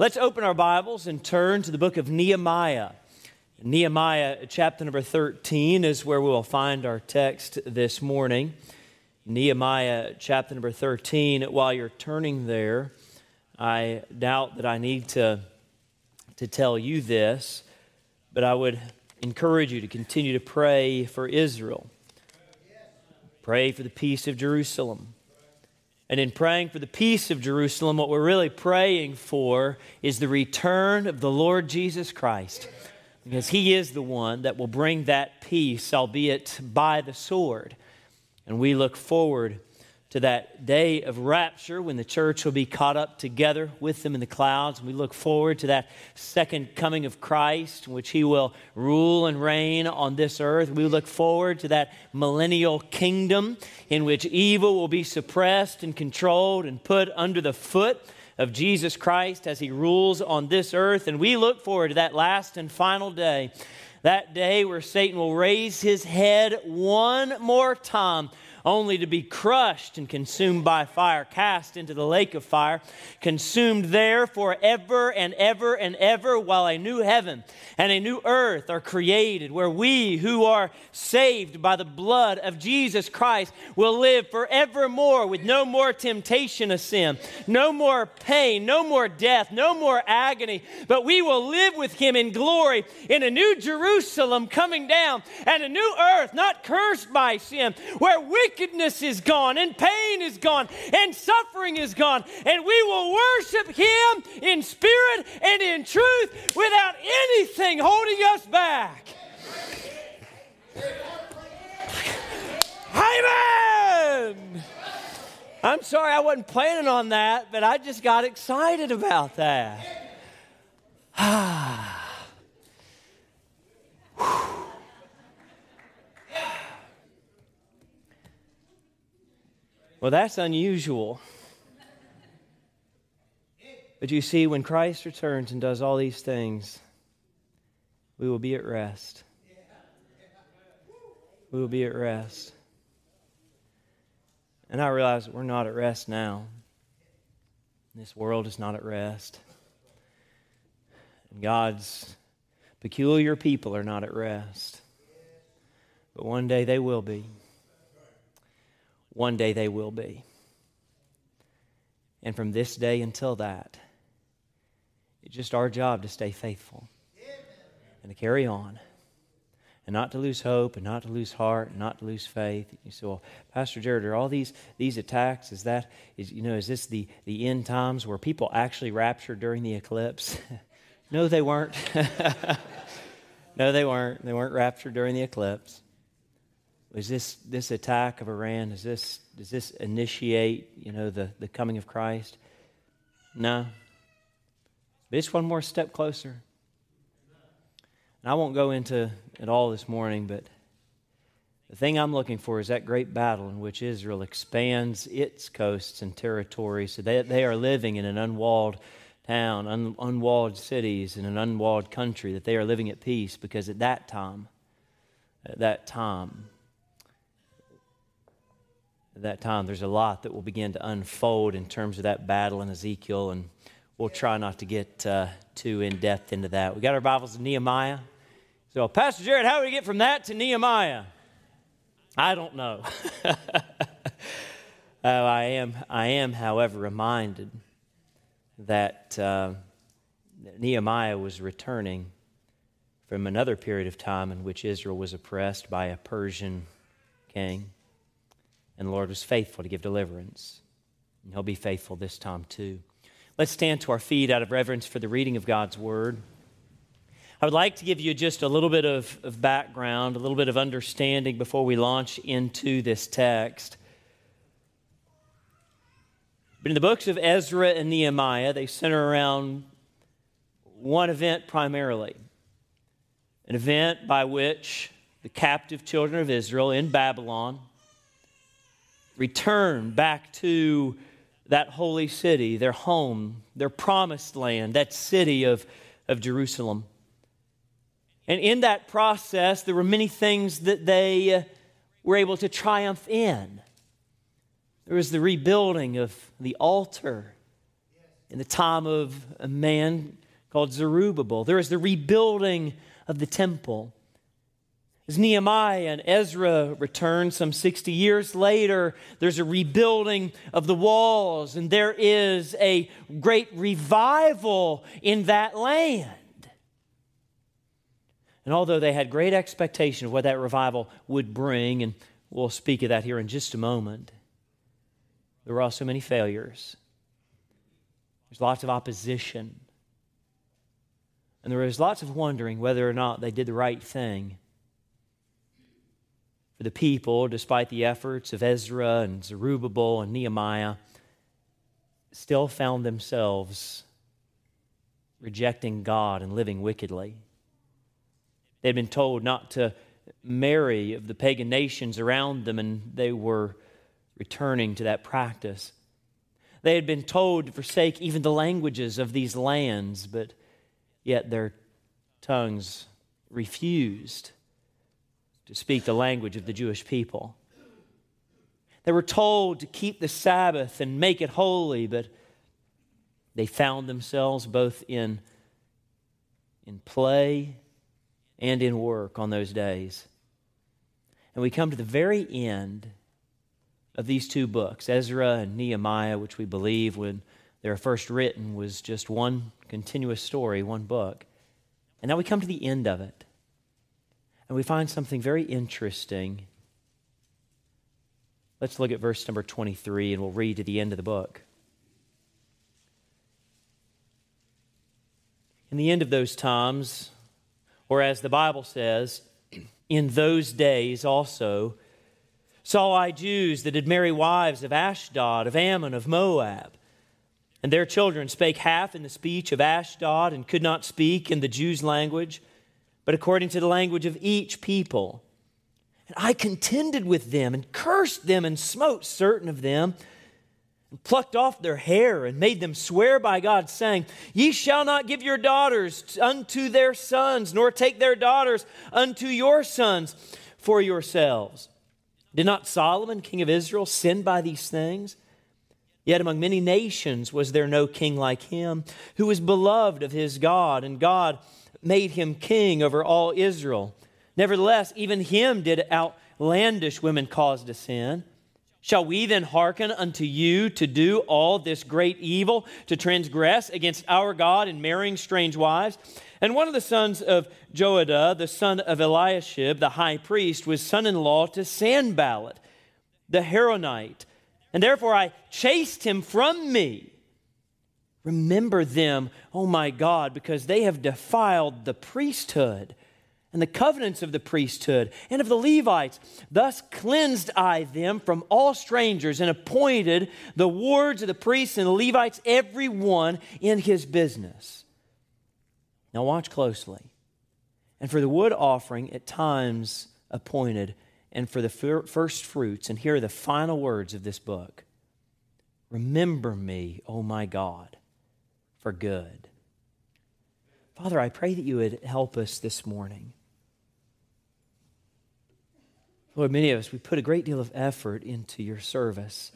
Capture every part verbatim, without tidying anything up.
Let's open our Bibles and turn to the book of Nehemiah. Nehemiah chapter number thirteen is where we will find our text this morning. Nehemiah chapter number thirteen. While you're turning there, I doubt that I need to, to tell you this, but I would encourage you to continue to pray for Israel. Pray for the peace of Jerusalem. And in praying for the peace of Jerusalem, what we're really praying for is the return of the Lord Jesus Christ. Because He is the one that will bring that peace, albeit by the sword. And we look forward to that day of rapture when the church will be caught up together with them in the clouds. And we look forward to that second coming of Christ, in which He will rule and reign on this earth. We look forward to that millennial kingdom in which evil will be suppressed and controlled and put under the foot of Jesus Christ as He rules on this earth. And we look forward to that last and final day, that day where Satan will raise his head one more time, only to be crushed and consumed by fire, cast into the lake of fire, consumed there forever and ever and ever, while a new heaven and a new earth are created, where we who are saved by the blood of Jesus Christ will live forevermore with no more temptation of sin, no more pain, no more death, no more agony, but we will live with Him in glory in a new Jerusalem coming down and a new earth not cursed by sin, where wickedness is gone and pain is gone and suffering is gone, and we will worship Him in spirit and in truth without anything holding us back. Amen. I'm sorry I wasn't planning on that, but I just got excited about that. Ah. Well, that's unusual. But you see, when Christ returns and does all these things, we will be at rest. We will be at rest. And I realize that we're not at rest now. This world is not at rest. And God's peculiar people are not at rest. But one day they will be. One day they will be. And from this day until that, it's just our job to stay faithful and to carry on and not to lose hope and not to lose heart and not to lose faith. You say, well, Pastor Jared, are all these these attacks, is that, is you know, is this the, the end times where people actually raptured during the eclipse? No, they weren't. No, they weren't. They weren't raptured during the eclipse. Is this this attack of Iran, is this does this initiate, you know, the, the coming of Christ? No. But it's one more step closer. And I won't go into it all this morning, but the thing I'm looking for is that great battle in which Israel expands its coasts and territories. So they, they are living in an unwalled town, un, unwalled cities, in an unwalled country, that they are living at peace, because at that time, at that time, At that time, there's a lot that will begin to unfold in terms of that battle in Ezekiel, and we'll try not to get uh, too in-depth into that. We got our Bibles in Nehemiah. So, Pastor Jared, how do we get from that to Nehemiah? I don't know. oh, I am, I am, however, reminded that uh, Nehemiah was returning from another period of time in which Israel was oppressed by a Persian king. And the Lord was faithful to give deliverance. And He'll be faithful this time too. Let's stand to our feet out of reverence for the reading of God's Word. I would like to give you just a little bit of, of background, a little bit of understanding before we launch into this text. But in the books of Ezra and Nehemiah, they center around one event primarily. An event by which the captive children of Israel in Babylon return back to that holy city, their home, their promised land, that city of, of Jerusalem. And in that process, there were many things that they uh, were able to triumph in. There was the rebuilding of the altar in the time of a man called Zerubbabel. There is the rebuilding of the temple. As Nehemiah and Ezra return some sixty years later, there's a rebuilding of the walls, and there is a great revival in that land. And although they had great expectation of what that revival would bring, and we'll speak of that here in just a moment, there were also many failures. There's lots of opposition. And there was lots of wondering whether or not they did the right thing. For the people, despite the efforts of Ezra and Zerubbabel and Nehemiah, still found themselves rejecting God and living wickedly. They'd been told not to marry of the pagan nations around them, and they were returning to that practice. They had been told to forsake even the languages of these lands, but yet their tongues refused to speak the language of the Jewish people. They were told to keep the Sabbath and make it holy, but they found themselves both in, in play and in work on those days. And we come to the very end of these two books, Ezra and Nehemiah, which we believe when they were first written was just one continuous story, one book. And now we come to the end of it. And we find something very interesting. Let's look at verse number twenty-three, and we'll read to the end of the book. In the end of those times, or as the Bible says, in those days also, saw I Jews that did marry wives of Ashdod, of Ammon, of Moab. And their children spake half in the speech of Ashdod, and could not speak in the Jews' language, but according to the language of each people. And I contended with them, and cursed them, and smote certain of them, and plucked off their hair, and made them swear by God, saying, Ye shall not give your daughters unto their sons, nor take their daughters unto your sons for yourselves. Did not Solomon, king of Israel, sin by these things? Yet among many nations was there no king like him, who was beloved of his God, and God made him king over all Israel. Nevertheless, even him did outlandish women cause to sin. Shall we then hearken unto you to do all this great evil, to transgress against our God in marrying strange wives? And one of the sons of Joadah, the son of Eliashib, the high priest, was son-in-law to Sanballat, the Horonite. And therefore I chased him from me. Remember them, O my God, because they have defiled the priesthood and the covenants of the priesthood and of the Levites. Thus cleansed I them from all strangers, and appointed the wards of the priests and the Levites, every one in his business. Now watch closely. And for the wood offering at times appointed, and for the first fruits, and here are the final words of this book. Remember me, O my God, for good. Father, I pray that you would help us this morning. Lord, many of us, we put a great deal of effort into your service,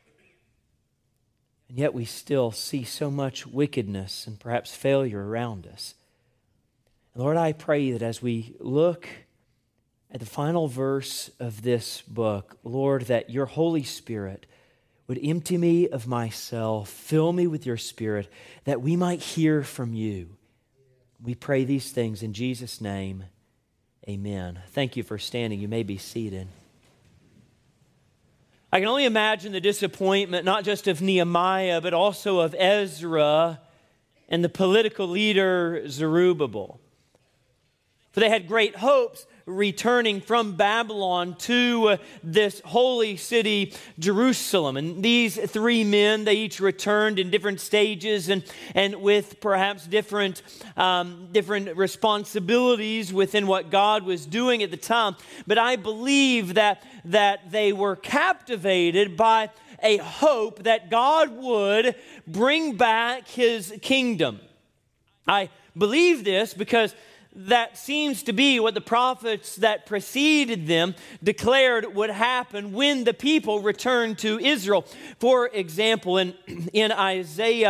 and yet we still see so much wickedness and perhaps failure around us. And Lord, I pray that as we look at the final verse of this book, Lord, that your Holy Spirit would empty me of myself, fill me with your Spirit, that we might hear from you. We pray these things in Jesus' name. Amen. Thank you for standing. You may be seated. I can only imagine the disappointment, not just of Nehemiah, but also of Ezra and the political leader Zerubbabel. For they had great hopes returning from Babylon to uh, this holy city, Jerusalem. And these three men, they each returned in different stages and, and with perhaps different, um, different responsibilities within what God was doing at the time. But I believe that, that they were captivated by a hope that God would bring back his kingdom. I believe this because that seems to be what the prophets that preceded them declared would happen when the people returned to Israel. For example, in, in Isaiah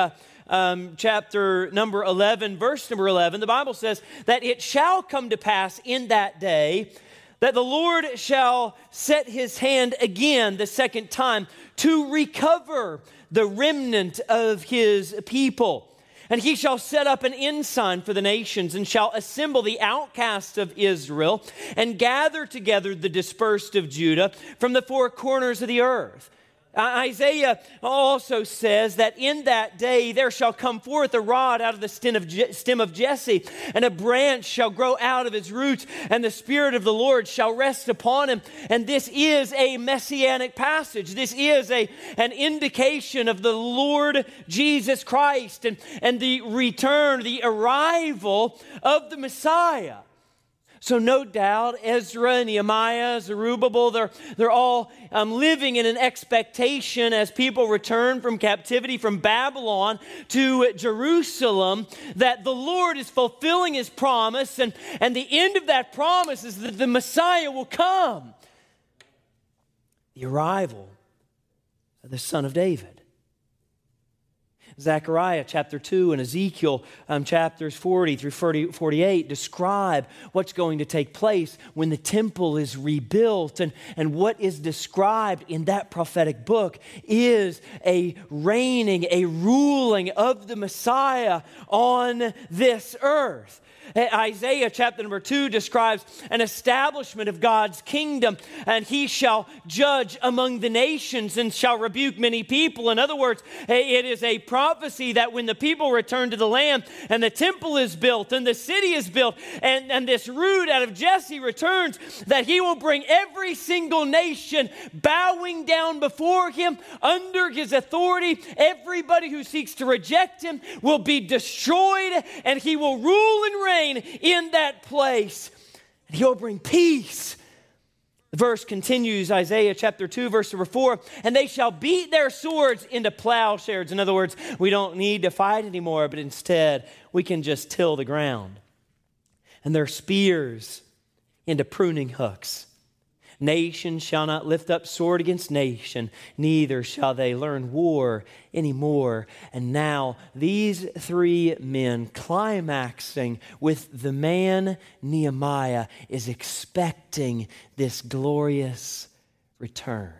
um, chapter number eleven, verse number eleven, the Bible says that it shall come to pass in that day that the Lord shall set his hand again the second time to recover the remnant of his people. And he shall set up an ensign for the nations and shall assemble the outcasts of Israel and gather together the dispersed of Judah from the four corners of the earth. Isaiah also says that in that day there shall come forth a rod out of the stem of, Je- stem of Jesse, and a branch shall grow out of his roots, and the Spirit of the Lord shall rest upon him. And this is a messianic passage. This is a, an indication of the Lord Jesus Christ and, and the return, the arrival of the Messiah. So no doubt, Ezra, Nehemiah, Zerubbabel, they're, they're all um, living in an expectation as people return from captivity from Babylon to Jerusalem that the Lord is fulfilling his promise, and, and the end of that promise is that the Messiah will come. The arrival of the Son of David. Zechariah chapter two and Ezekiel um, chapters forty through forty-eight describe what's going to take place when the temple is rebuilt. And, and what is described in that prophetic book is a reigning, a ruling of the Messiah on this earth. Isaiah chapter number two describes an establishment of God's kingdom, and he shall judge among the nations and shall rebuke many people. In other words, it is a prophecy that when the people return to the land and the temple is built and the city is built and, and this root out of Jesse returns, that he will bring every single nation bowing down before him under his authority. Everybody who seeks to reject him will be destroyed, and he will rule and reign in that place, and he'll bring peace. The verse continues, Isaiah chapter two, verse number four, and they shall beat their swords into plowshares. In other words, we don't need to fight anymore, but instead we can just till the ground. And their spears into pruning hooks. Nation shall not lift up sword against nation, neither shall they learn war anymore. And now these three men, climaxing with the man Nehemiah, is expecting this glorious return.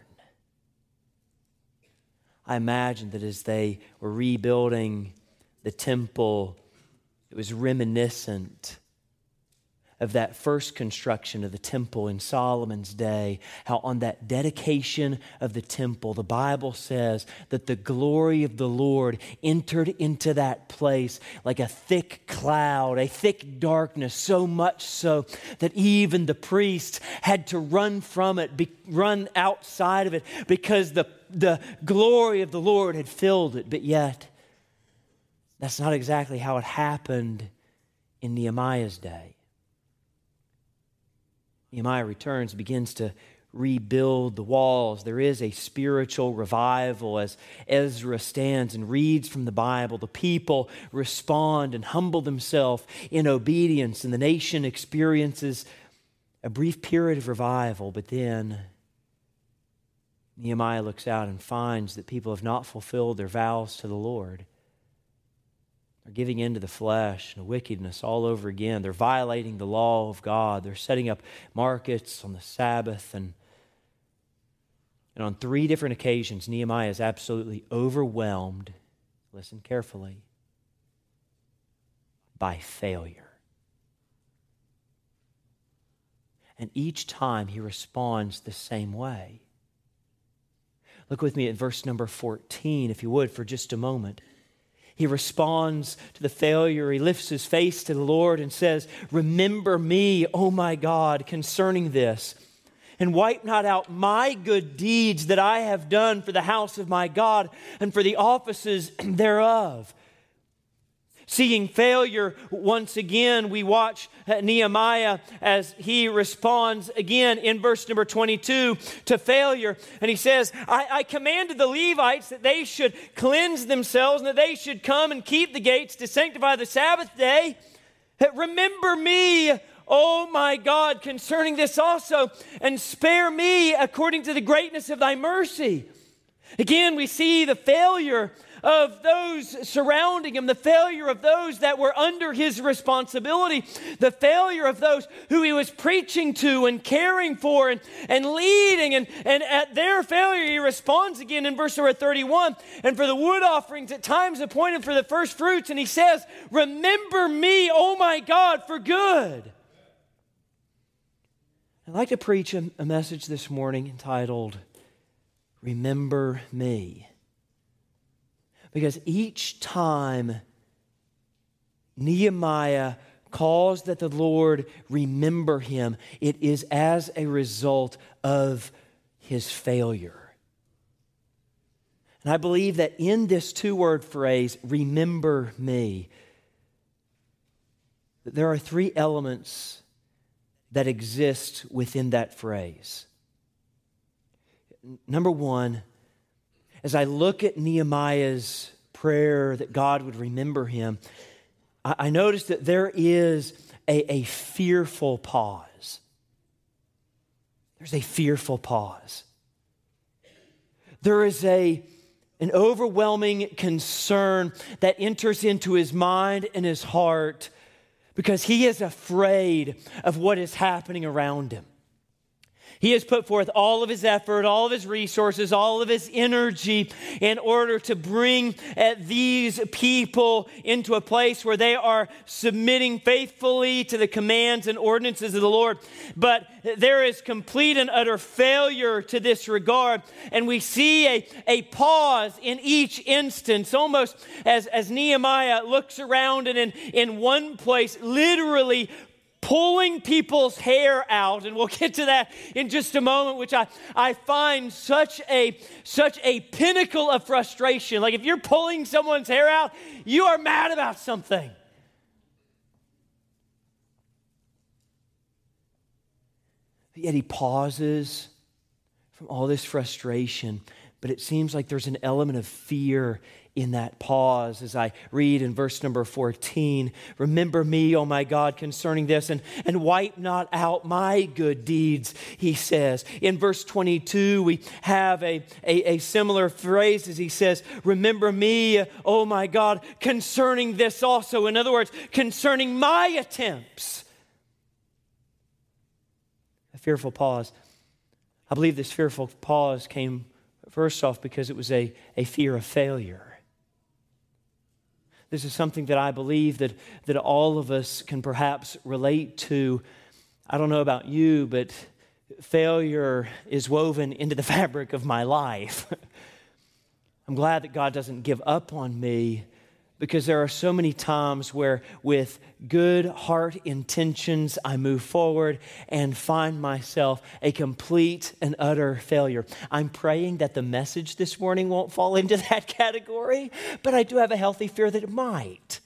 I imagine that as they were rebuilding the temple, it was reminiscent of that first construction of the temple in Solomon's day, how on that dedication of the temple, the Bible says that the glory of the Lord entered into that place like a thick cloud, a thick darkness, so much so that even the priests had to run from it, be, run outside of it, because the, the glory of the Lord had filled it. But yet, that's not exactly how it happened in Nehemiah's day. Nehemiah returns, begins to rebuild the walls. There is a spiritual revival as Ezra stands and reads from the Bible. The people respond and humble themselves in obedience, and the nation experiences a brief period of revival. But then Nehemiah looks out and finds that people have not fulfilled their vows to the Lord. They're giving in to the flesh and wickedness all over again. They're violating the law of God. They're setting up markets on the Sabbath. And, and on three different occasions, Nehemiah is absolutely overwhelmed, listen carefully, by failure. And each time he responds the same way. Look with me at verse number fourteen, if you would, for just a moment. He responds to the failure. He lifts his face to the Lord and says, "Remember me, O my God, concerning this, and wipe not out my good deeds that I have done for the house of my God and for the offices thereof." Seeing failure once again, we watch Nehemiah as he responds again in verse number twenty-two to failure. And he says, I, I commanded the Levites that they should cleanse themselves and that they should come and keep the gates to sanctify the Sabbath day. Remember me, O my God, concerning this also, and spare me according to the greatness of thy mercy. Again, we see the failure of those surrounding him, the failure of those that were under his responsibility, the failure of those who he was preaching to and caring for and, and leading. And, and at their failure, he responds again in verse number thirty-one. And for the wood offerings at times appointed for the first fruits, and he says, remember me, oh my God, for good. I'd like to preach a, a message this morning entitled, Remember Me. Because each time Nehemiah calls that the Lord remember him, it is as a result of his failure. And I believe that in this two-word phrase, remember me, there are three elements that exist within that phrase. Number one, as I look at Nehemiah's prayer that God would remember him, I, I notice that there is a, a fearful pause. There's a fearful pause. There is a, an overwhelming concern that enters into his mind and his heart because he is afraid of what is happening around him. He has put forth all of his effort, all of his resources, all of his energy in order to bring uh, these people into a place where they are submitting faithfully to the commands and ordinances of the Lord. But there is complete and utter failure to this regard. And we see a, a pause in each instance, almost as, as Nehemiah looks around and in, in one place literally pulling people's hair out, and we'll get to that in just a moment, which I, I find such a, such a pinnacle of frustration. Like if you're pulling someone's hair out, you are mad about something. But yet he pauses from all this frustration, but it seems like there's an element of fear in that pause as I read in verse number fourteen, remember me, oh my God, concerning this, and, and wipe not out my good deeds, he says. In verse twenty-two, we have a, a, a similar phrase as he says, remember me, oh my God, concerning this also. In other words, concerning my attempts. A fearful pause. I believe this fearful pause came first off because it was a, a fear of failure. This is something that I believe that, that all of us can perhaps relate to. I don't know about you, but failure is woven into the fabric of my life. I'm glad that God doesn't give up on me, because there are so many times where with good heart intentions I move forward and find myself a complete and utter failure. I'm praying that the message this morning won't fall into that category, but I do have a healthy fear that it might.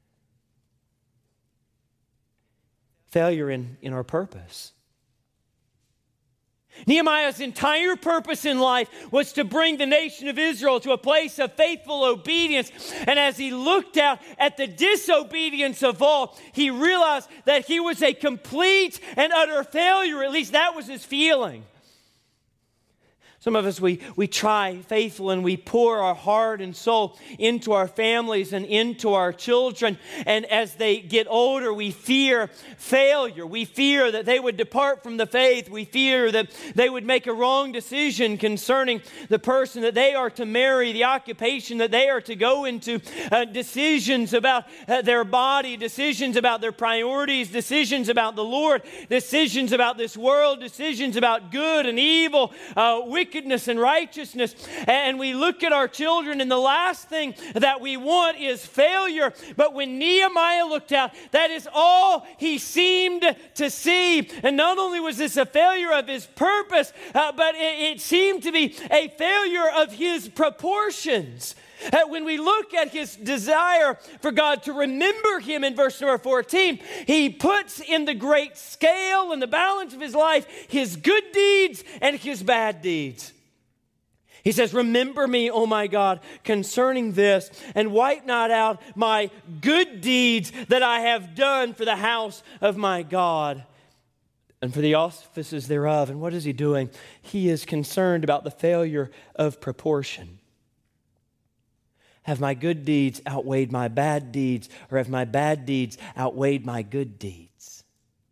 Failure in, in our purpose. Nehemiah's entire purpose in life was to bring the nation of Israel to a place of faithful obedience. And as he looked out at the disobedience of all, he realized that he was a complete and utter failure. At least that was his feeling. Some of us, we, we try faithful and we pour our heart and soul into our families and into our children. And as they get older, we fear failure. We fear that they would depart from the faith. We fear that they would make a wrong decision concerning the person that they are to marry, the occupation that they are to go into, uh, decisions about uh, their body, decisions about their priorities, decisions about the Lord, decisions about this world, decisions about good and evil, uh, wickedness and righteousness. And we look at our children, and the last thing that we want is failure. But when Nehemiah looked out, that is all he seemed to see. And not only was this a failure of his purpose, uh, but it, it seemed to be a failure of his proportions. Uh, when we look at his desire for God to remember him in verse number fourteen, he puts in the great scale and the balance of his life his good deeds and his bad deeds. He says, remember me, oh my God, concerning this, and wipe not out my good deeds that I have done for the house of my God and for the offices thereof. And what is he doing? He is concerned about the failure of proportion. Have my good deeds outweighed my bad deeds, or have my bad deeds outweighed my good deeds?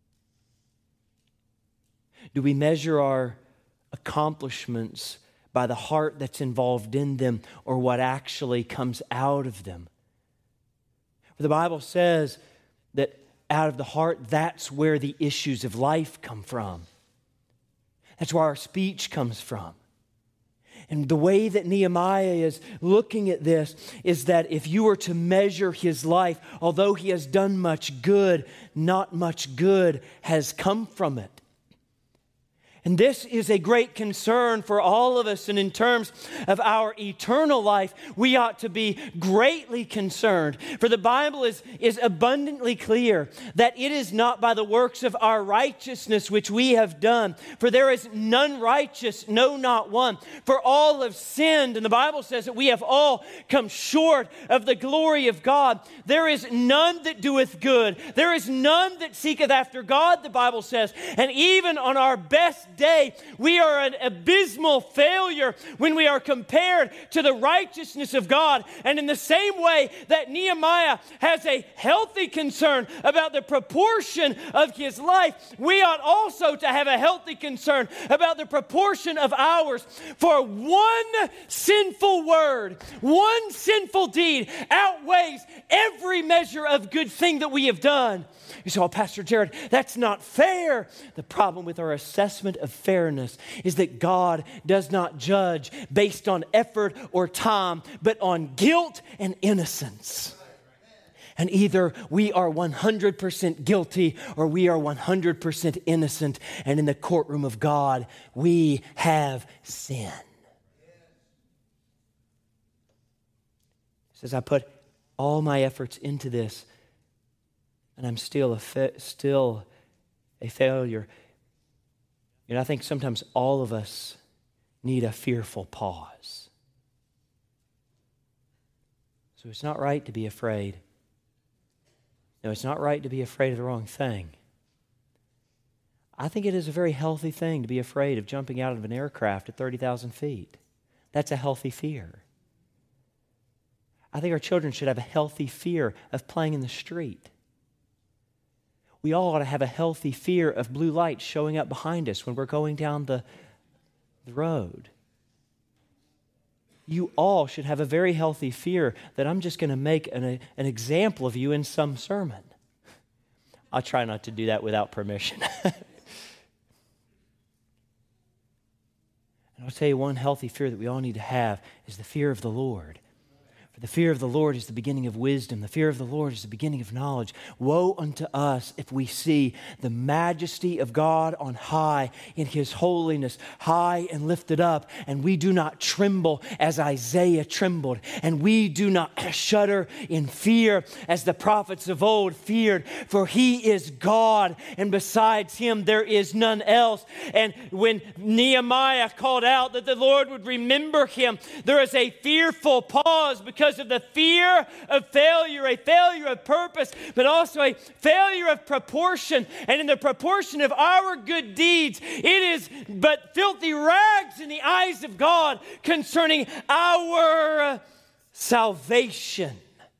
Do we measure our accomplishments by the heart that's involved in them, or what actually comes out of them? The Bible says that out of the heart, that's where the issues of life come from. That's where our speech comes from. And the way that Nehemiah is looking at this is that if you were to measure his life, although he has done much good, not much good has come from it. And this is a great concern for all of us. And in terms of our eternal life, we ought to be greatly concerned. For the Bible is, is abundantly clear that it is not by the works of our righteousness which we have done. For there is none righteous, no, not one. For all have sinned. And the Bible says that we have all come short of the glory of God. There is none that doeth good. There is none that seeketh after God, the Bible says. And even on our best day, we are an abysmal failure when we are compared to the righteousness of God. And in the same way that Nehemiah has a healthy concern about the proportion of his life, we ought also to have a healthy concern about the proportion of ours. For one sinful word, one sinful deed outweighs every measure of good thing that we have done. You say, oh, Pastor Jared, that's not fair. The problem with our assessment of fairness is that God does not judge based on effort or time, but on guilt and innocence. And either we are one hundred percent guilty or we are one hundred percent innocent. And in the courtroom of God, we have sin. He says, I put all my efforts into this, and I'm still a fa- still a failure. And I think sometimes all of us need a fearful pause. So it's not right to be afraid. No, it's not right to be afraid of the wrong thing. I think it is a very healthy thing to be afraid of jumping out of an aircraft at thirty thousand feet. That's a healthy fear. I think our children should have a healthy fear of playing in the street. We all ought to have a healthy fear of blue lights showing up behind us when we're going down the, the road. You all should have a very healthy fear that I'm just going to make an, an example of you in some sermon. I'll try not to do that without permission. And I'll tell you one healthy fear that we all need to have is the fear of the Lord. The fear of the Lord is the beginning of wisdom. The fear of the Lord is the beginning of knowledge. Woe unto us if we see the majesty of God on high in His holiness, high and lifted up, and we do not tremble as Isaiah trembled, and we do not shudder in fear as the prophets of old feared, for He is God, and besides Him there is none else. And when Nehemiah called out that the Lord would remember him, there is a fearful pause because of the fear of failure, a failure of purpose, but also a failure of proportion. And in the proportion of our good deeds, it is but filthy rags in the eyes of God concerning our salvation.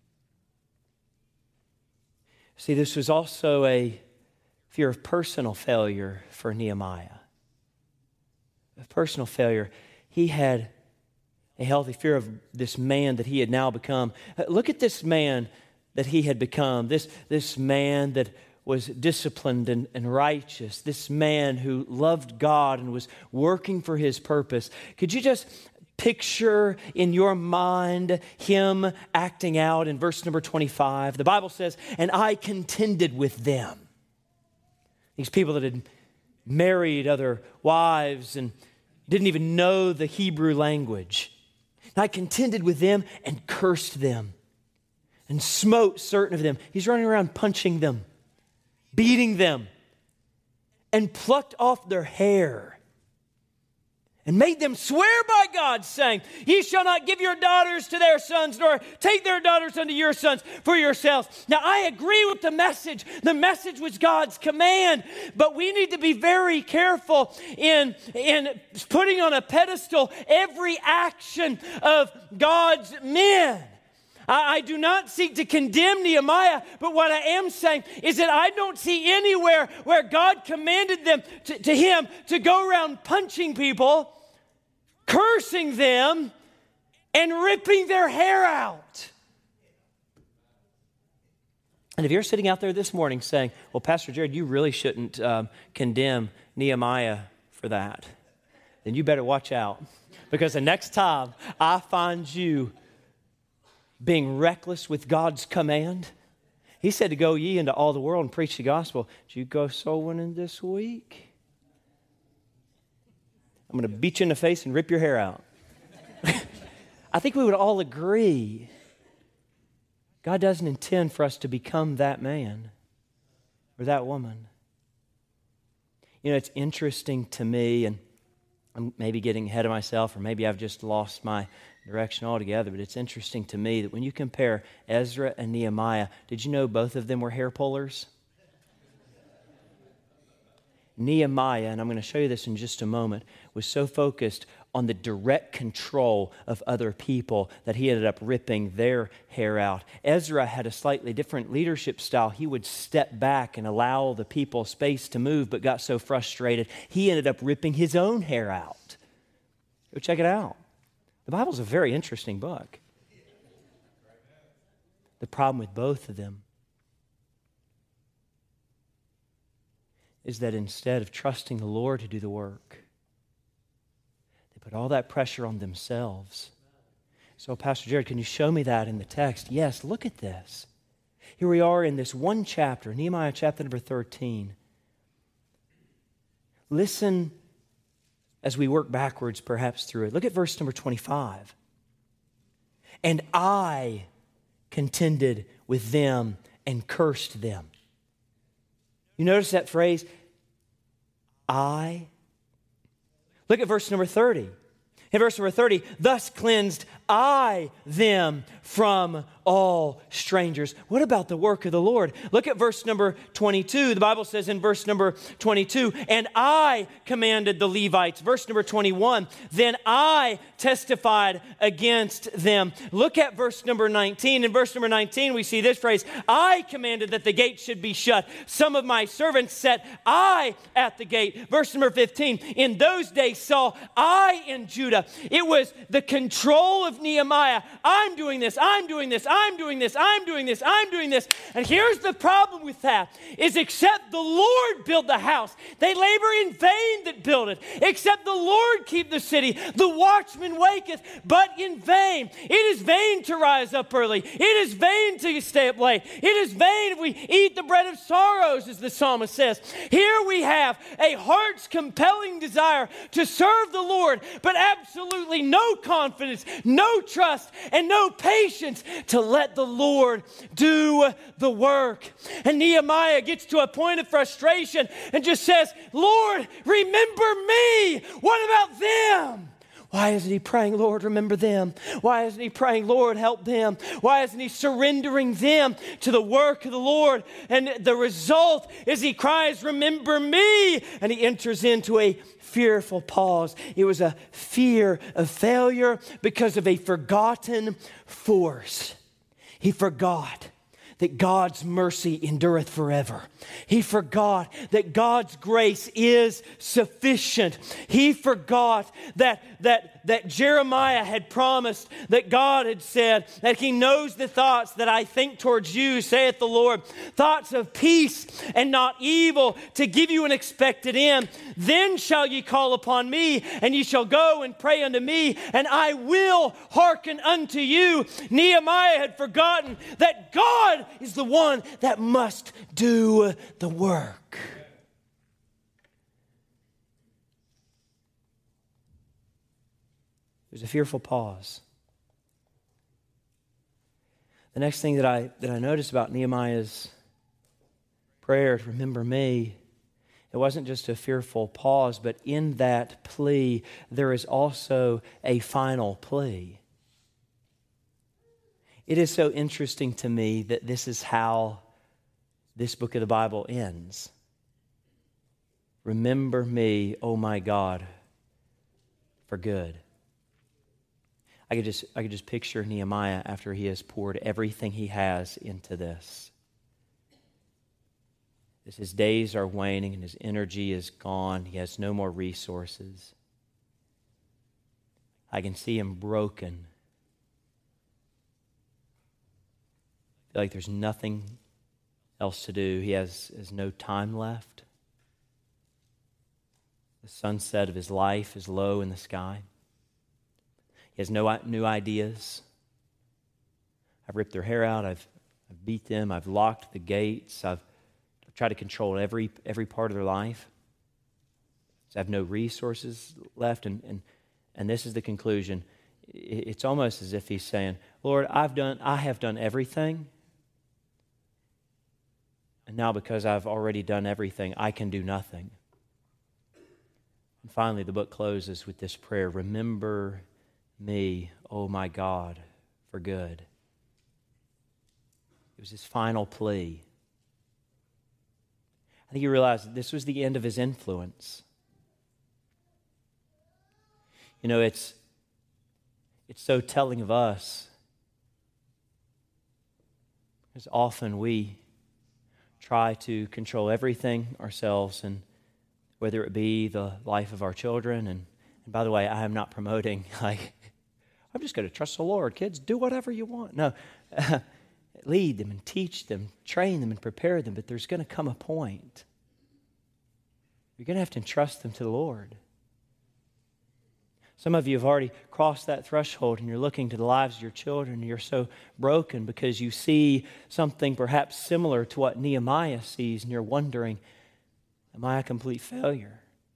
See, this was also a fear of personal failure for Nehemiah. Of personal failure. He had a healthy fear of this man that he had now become. Look at this man that he had become, this, this man that was disciplined and, and righteous, this man who loved God and was working for His purpose. Could you just picture in your mind him acting out in verse number twenty-five? The Bible says, and I contended with them. These people that had married other wives and didn't even know the Hebrew language. And I contended with them and cursed them and smote certain of them. He's running around punching them, beating them, and plucked off their hair and made them swear by God, saying, ye shall not give your daughters to their sons, nor take their daughters unto your sons for yourselves. Now, I agree with the message. The message was God's command, but we need to be very careful in, in putting on a pedestal every action of God's men. I, I do not seek to condemn Nehemiah, but what I am saying is that I don't see anywhere where God commanded them to, to him to go around punching people, cursing them, and ripping their hair out. And if you're sitting out there this morning saying, well, Pastor Jared, you really shouldn't um, condemn Nehemiah for that, then you better watch out. Because the next time I find you being reckless with God's command, he said to go ye into all the world and preach the gospel. Did you go soul winning this week? I'm going to beat you in the face and rip your hair out. I think we would all agree God doesn't intend for us to become that man or that woman. You know, it's interesting to me, and I'm maybe getting ahead of myself, or maybe I've just lost my direction altogether, but it's interesting to me that when you compare Ezra and Nehemiah, did you know both of them were hair pullers? Nehemiah, and I'm going to show you this in just a moment, was so focused on the direct control of other people that he ended up ripping their hair out. Ezra had a slightly different leadership style. He would step back and allow the people space to move, but got so frustrated, he ended up ripping his own hair out. Go check it out. The Bible's a very interesting book. The problem with both of them is that instead of trusting the Lord to do the work, they put all that pressure on themselves. So, Pastor Jared, can you show me that in the text? Yes, look at this. Here we are in this one chapter, Nehemiah chapter number thirteen. Listen as we work backwards perhaps through it. Look at verse number twenty-five. And I contended with them and cursed them. You notice that phrase, I? Look at verse number thirty. In verse number thirty, thus cleansed I them from all strangers. What about the work of the Lord? Look at verse number twenty-two. The Bible says in verse number twenty-two, and I commanded the Levites. Verse number twenty-one, then I testified against them. Look at verse number nineteen. In verse number nineteen, we see this phrase, I commanded that the gate should be shut. Some of my servants set I at the gate. Verse number fifteen, in those days saw I in Judah. It was the control of Nehemiah. I'm doing this, I'm doing this, I'm doing this, I'm doing this, I'm doing this. And here's the problem with that, is except the Lord build the house, they labor in vain that build it. Except the Lord keep the city, the watchman waketh, but in vain. It is vain to rise up early. It is vain to stay up late. It is vain if we eat the bread of sorrows, as the psalmist says. Here we have a heart's compelling desire to serve the Lord, but absolutely no confidence, no trust, and no patience to let the Lord do the work. And Nehemiah gets to a point of frustration and just says, Lord, remember me. What about them? Why isn't he praying, Lord, remember them? Why isn't he praying, Lord, help them? Why isn't he surrendering them to the work of the Lord? And the result is he cries, remember me. And he enters into a fearful pause. It was a fear of failure because of a forgotten force. He forgot that God's mercy endureth forever. He forgot that God's grace is sufficient. He forgot that, that, that Jeremiah had promised, that God had said, that he knows the thoughts that I think towards you, saith the Lord, thoughts of peace and not evil, to give you an expected end. Then shall ye call upon me, and ye shall go and pray unto me, and I will hearken unto you. Nehemiah had forgotten that God is the one that must do the work. There's a fearful pause. The next thing that I that I noticed about Nehemiah's prayer to remember me, it wasn't just a fearful pause, but in that plea, there is also a final plea. It is so interesting to me that this is how this book of the Bible ends. Remember me, oh my God, for good. I could just I could just picture Nehemiah after he has poured everything he has into this. As his days are waning and his energy is gone, he has no more resources. I can see him broken. I feel like there's nothing else to do. He has, has no time left. The sunset of his life is low in the sky. He has no new ideas. I've ripped their hair out. I've, I've beat them. I've locked the gates. I've tried to control every every part of their life. So I have no resources left. And, and, and this is the conclusion. It's almost as if he's saying, Lord, I've done, I have done everything. And now because I've already done everything, I can do nothing. And finally, the book closes with this prayer, remember me, oh my God, for good. It was his final plea. I think he realized that this was the end of his influence. You know, it's, it's so telling of us, because often we try to control everything ourselves, and whether it be the life of our children. And, and by the way, I am not promoting, like, I'm just going to trust the Lord. Kids, do whatever you want. No, lead them and teach them, train them and prepare them. But there's going to come a point. You're going to have to entrust them to the Lord. Some of you have already crossed that threshold and you're looking to the lives of your children and you're so broken because you see something perhaps similar to what Nehemiah sees and you're wondering, am I a complete failure?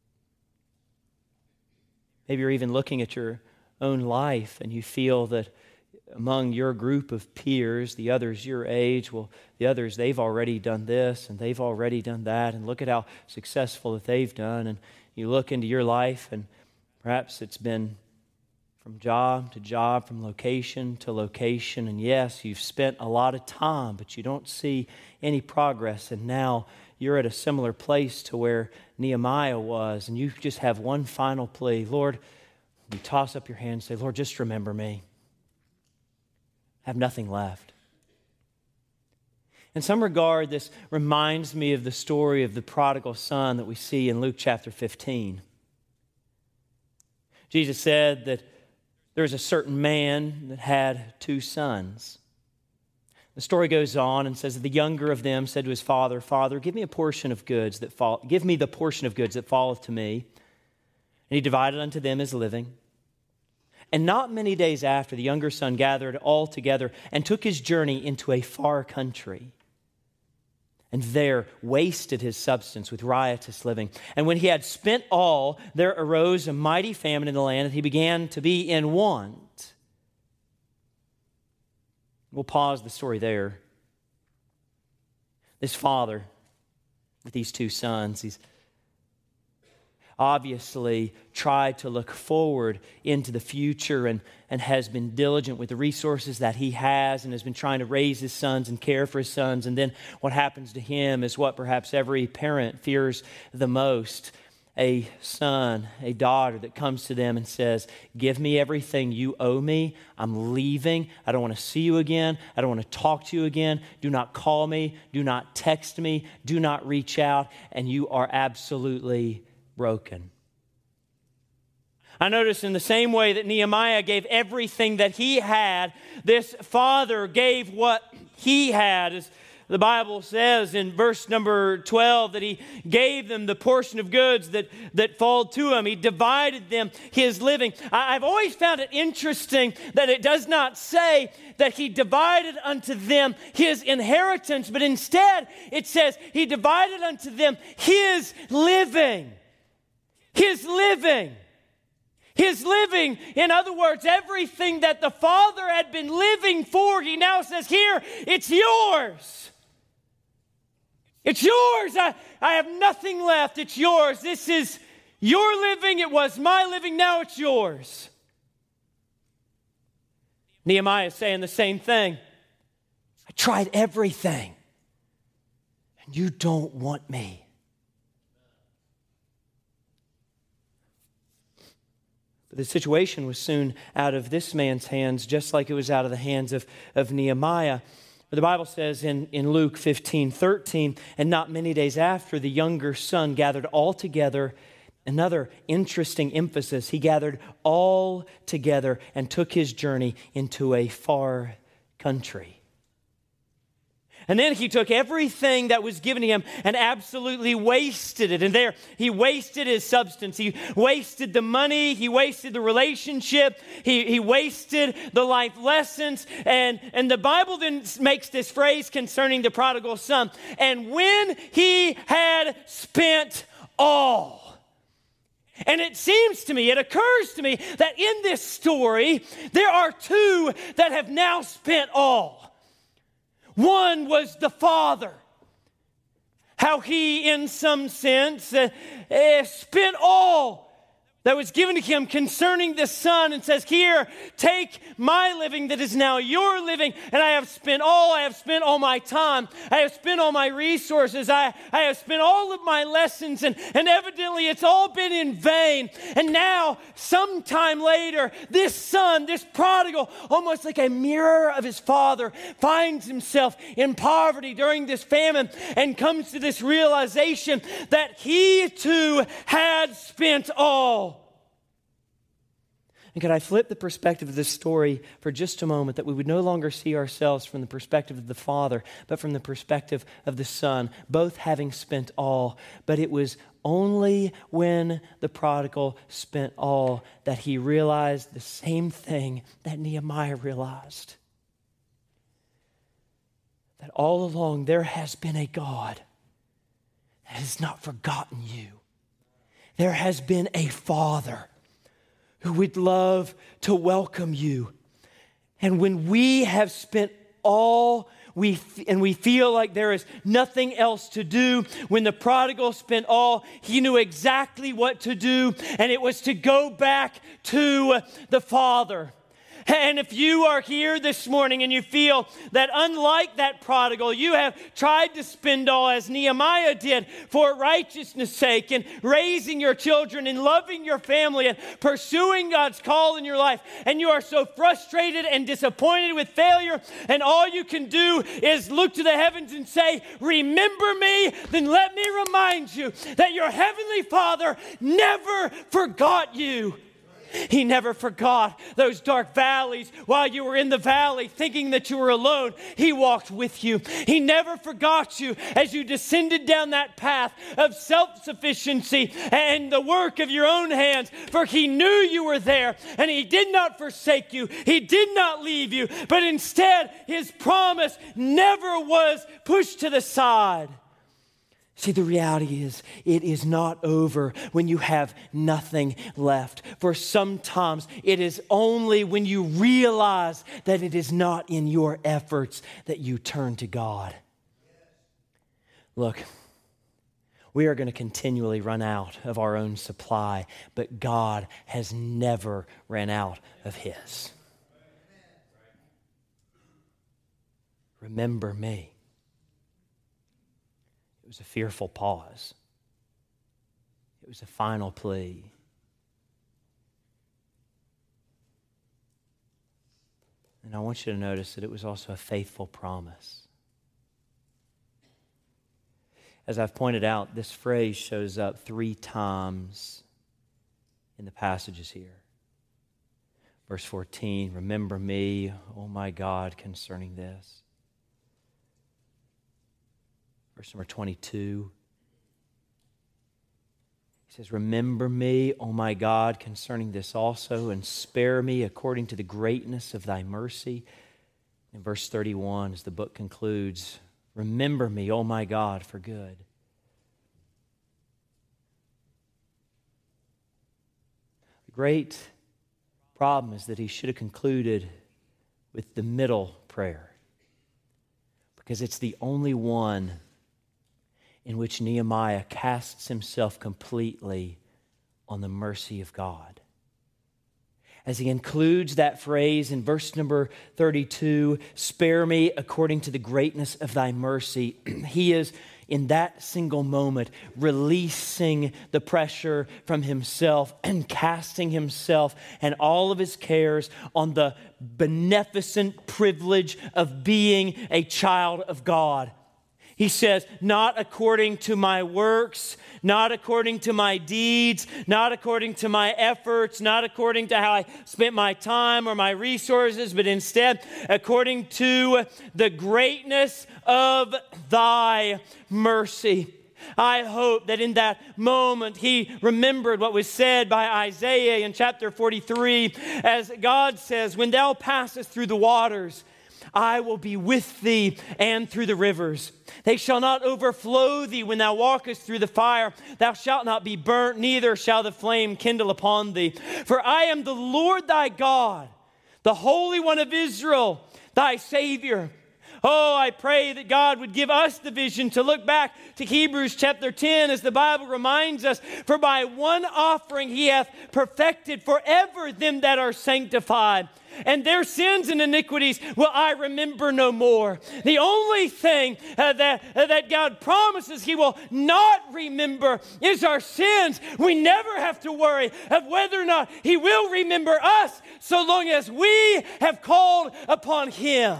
Maybe you're even looking at your own life and you feel that among your group of peers, the others your age, well, the others, they've already done this and they've already done that, and look at how successful that they've done. And you look into your life and perhaps it's been from job to job, from location to location, and yes, you've spent a lot of time, but you don't see any progress, and now you're at a similar place to where Nehemiah was, and you just have one final plea. Lord, you toss up your hand and say, Lord, just remember me. I have nothing left. In some regard, this reminds me of the story of the prodigal son that we see in Luke chapter fifteen. Jesus said that there's a certain man that had two sons. The story goes on and says that the younger of them said to his father, Father, give me a portion of goods that fall, give me the portion of goods that falleth to me. And he divided unto them his living. And not many days after, the younger son gathered all together and took his journey into a far country, and there wasted his substance with riotous living. And when he had spent all, there arose a mighty famine in the land, and he began to be in want. We'll pause the story there. This father with these two sons, he's obviously tried to look forward into the future and, and has been diligent with the resources that he has and has been trying to raise his sons and care for his sons. And then what happens to him is what perhaps every parent fears the most. A son, a daughter that comes to them and says, give me everything you owe me. I'm leaving. I don't want to see you again. I don't want to talk to you again. Do not call me. Do not text me. Do not reach out. And you are absolutely broken. I notice in the same way that Nehemiah gave everything that he had, this father gave what he had. As the Bible says in verse number twelve that he gave them the portion of goods that, that fall to him. He divided them his living. I, I've always found it interesting that it does not say that he divided unto them his inheritance, but instead it says he divided unto them his living. His living. His living, in other words, everything that the Father had been living for, he now says, here, it's yours. It's yours. I, I have nothing left. It's yours. This is your living. It was my living. Now it's yours. Nehemiah is saying the same thing. I tried everything, and you don't want me. But the situation was soon out of this man's hands, just like it was out of the hands of, of Nehemiah. But the Bible says in, in Luke fifteen thirteen, and not many days after, the younger son gathered all together. Another interesting emphasis, he gathered all together and took his journey into a far country. And then he took everything that was given to him and absolutely wasted it. And there, he wasted his substance. He wasted the money. He wasted the relationship. He, he wasted the life lessons. And, and the Bible then makes this phrase concerning the prodigal son. And when he had spent all. And it seems to me, it occurs to me that in this story, there are two that have now spent all. One was the father. How he, in some sense, uh, uh, spent all that was given to him concerning the son and says, here, take my living that is now your living, and I have spent all, I have spent all my time, I have spent all my resources, I, I have spent all of my lessons, and, and evidently it's all been in vain. And now, sometime later, this son, this prodigal, almost like a mirror of his father, finds himself in poverty during this famine and comes to this realization that he too had spent all. And could I flip the perspective of this story for just a moment, that we would no longer see ourselves from the perspective of the father, but from the perspective of the son, both having spent all. But it was only when the prodigal spent all that he realized the same thing that Nehemiah realized. That all along there has been a God that has not forgotten you. There has been a Father who would love to welcome you. And when we have spent all we and we feel like there is nothing else to do, when the prodigal spent all, he knew exactly what to do, and it was to go back to the Father. And if you are here this morning and you feel that unlike that prodigal, you have tried to spend all as Nehemiah did for righteousness' sake, and raising your children and loving your family and pursuing God's call in your life, and you are so frustrated and disappointed with failure, and all you can do is look to the heavens and say, remember me, then let me remind you that your heavenly Father never forgot you. He never forgot those dark valleys while you were in the valley thinking that you were alone. He walked with you. He never forgot you as you descended down that path of self-sufficiency and the work of your own hands, for he knew you were there, and he did not forsake you. He did not leave you, but instead his promise never was pushed to the side. See, the reality is, it is not over when you have nothing left. For sometimes it is only when you realize that it is not in your efforts that you turn to God. Look, we are going to continually run out of our own supply, but God has never ran out of His. Remember me. It was a fearful pause. It was a final plea. And I want you to notice that it was also a faithful promise. As I've pointed out, this phrase shows up three times in the passages here. Verse fourteen, remember me, oh my God, concerning this. Verse number twenty-two, he says, remember me, O my God, concerning this also, and spare me according to the greatness of thy mercy. In verse thirty-one, as the book concludes, remember me, O my God, for good. The great problem is that he should have concluded with the middle prayer, because it's the only one in which Nehemiah casts himself completely on the mercy of God. As he includes that phrase in verse number thirty-two, spare me according to the greatness of thy mercy, he is in that single moment, releasing the pressure from himself and casting himself and all of his cares on the beneficent privilege of being a child of God. He says, not according to my works, not according to my deeds, not according to my efforts, not according to how I spent my time or my resources, but instead according to the greatness of thy mercy. I hope that in that moment he remembered what was said by Isaiah in chapter forty-three, as God says, when thou passest through the waters, I will be with thee, and through the rivers. They shall not overflow thee when thou walkest through the fire. Thou shalt not be burnt, neither shall the flame kindle upon thee. For I am the Lord thy God, the Holy One of Israel, thy Savior. Oh, I pray that God would give us the vision to look back to Hebrews chapter ten, as the Bible reminds us, for by one offering he hath perfected forever them that are sanctified. And their sins and iniquities will I remember no more. The only thing uh, that, uh, that God promises he will not remember is our sins. We never have to worry of whether or not he will remember us, so long as we have called upon him.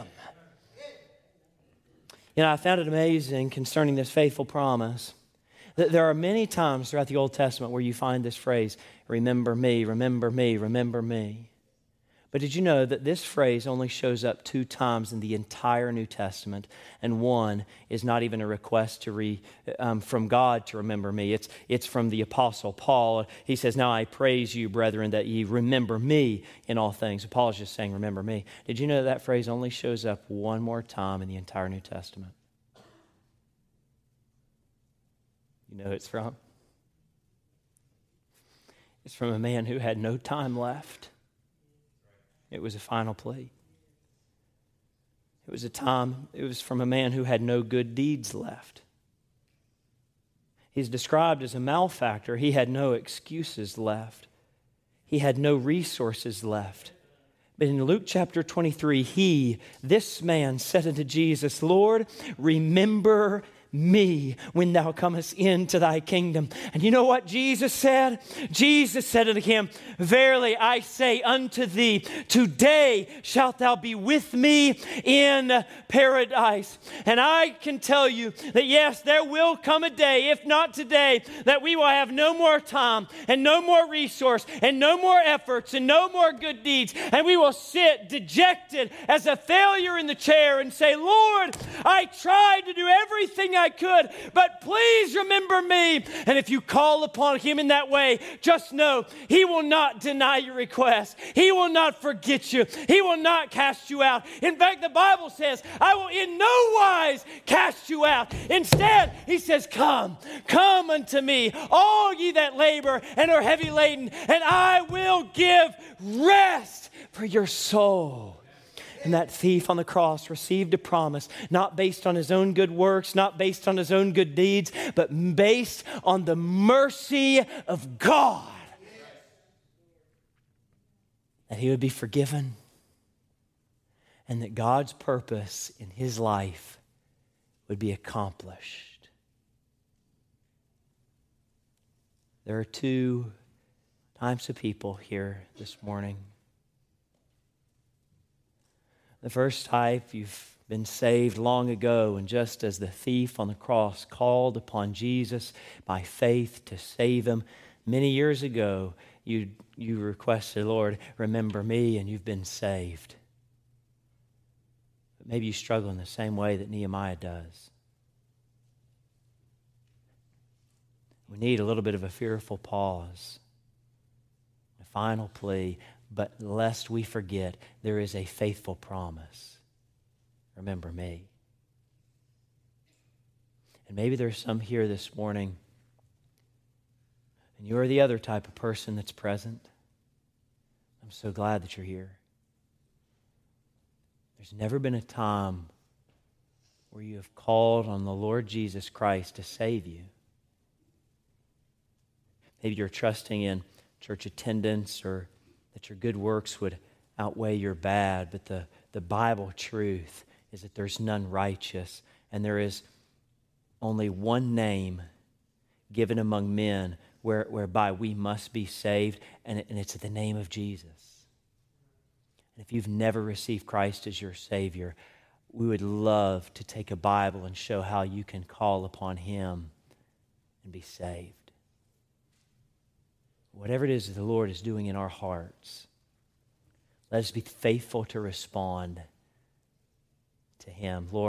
You know, I found it amazing concerning this faithful promise that there are many times throughout the Old Testament where you find this phrase, remember me, remember me, remember me. But did you know that this phrase only shows up two times in the entire New Testament, and one is not even a request to re, um, from God to remember me. It's, it's from the Apostle Paul. He says, now I praise you, brethren, that ye remember me in all things. So Paul is just saying, remember me. Did you know that, that phrase only shows up one more time in the entire New Testament? You know who it's from? It's from a man who had no time left. It was a final plea. It was a time, it was from a man who had no good deeds left. He's described as a malefactor. He had no excuses left. He had no resources left. But in Luke chapter twenty-three, he, this man, said unto Jesus, Lord, remember me when thou comest into thy kingdom. And you know what Jesus said? Jesus said unto him, verily I say unto thee, today shalt thou be with me in paradise. And I can tell you that yes, there will come a day, if not today, that we will have no more time and no more resource and no more efforts and no more good deeds. And we will sit dejected as a failure in the chair and say, Lord, I tried to do everything I I could, but please remember me. And if you call upon him in that way, just know he will not deny your request. He will not forget you. He will not cast you out. In fact, the Bible says, I will in no wise cast you out. Instead, he says, come, come unto me, all ye that labor and are heavy laden, and I will give rest for your soul. And that thief on the cross received a promise, not based on his own good works, not based on his own good deeds, but based on the mercy of God. That he would be forgiven, and that God's purpose in his life would be accomplished. There are two types of people here this morning. The first type, you've been saved long ago, and just as the thief on the cross called upon Jesus by faith to save him, many years ago, you, you requested, Lord, remember me, and you've been saved. But maybe you struggle in the same way that Nehemiah does. We need a little bit of a fearful pause, a final plea. But lest we forget, there is a faithful promise. Remember me. And maybe there's some here this morning, and you're the other type of person that's present. I'm so glad that you're here. There's never been a time where you have called on the Lord Jesus Christ to save you. Maybe you're trusting in church attendance, or that your good works would outweigh your bad, but the, the Bible truth is that there's none righteous, and there is only one name given among men where, whereby we must be saved, and, it, and it's the name of Jesus. And if you've never received Christ as your Savior, we would love to take a Bible and show how you can call upon Him and be saved. Whatever it is that the Lord is doing in our hearts, let us be faithful to respond to Him. Lord,